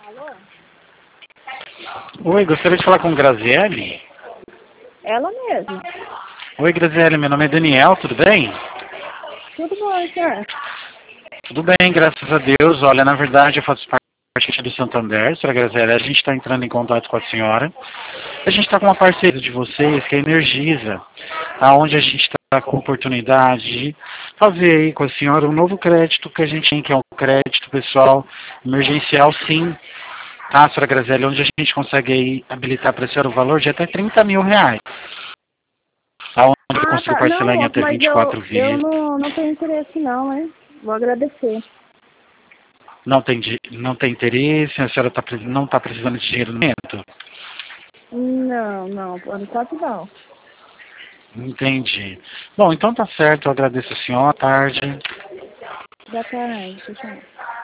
Alô? Oi, gostaria de falar com Graziele. Ela mesma. Oi, Graziele, meu nome é Daniel, tudo bem? Tudo bom, senhor? Tudo bem, graças a Deus. Olha, na verdade, eu faço parte do Santander, senhora Graziele. A gente está entrando em contato com a senhora. A gente está com uma parceria de vocês, que é a Energisa, aonde a gente está com a oportunidade de fazer aí com a senhora um novo crédito que a gente tem, que é um crédito pessoal emergencial, sim. Tá, senhora Graziele, onde a gente consegue aí habilitar para a senhora o valor de até 30 mil reais. Aonde eu Ah, consigo tá. parcelar Não, em moço, até mas 24 eu vezes. não tenho interesse não, hein? Vou agradecer. Não tem interesse, a senhora não está precisando de dinheiro no momento? Não, por enquanto não. Entendi. Bom, então tá certo, eu agradeço a senhora, à tarde. Boa tarde, tchau.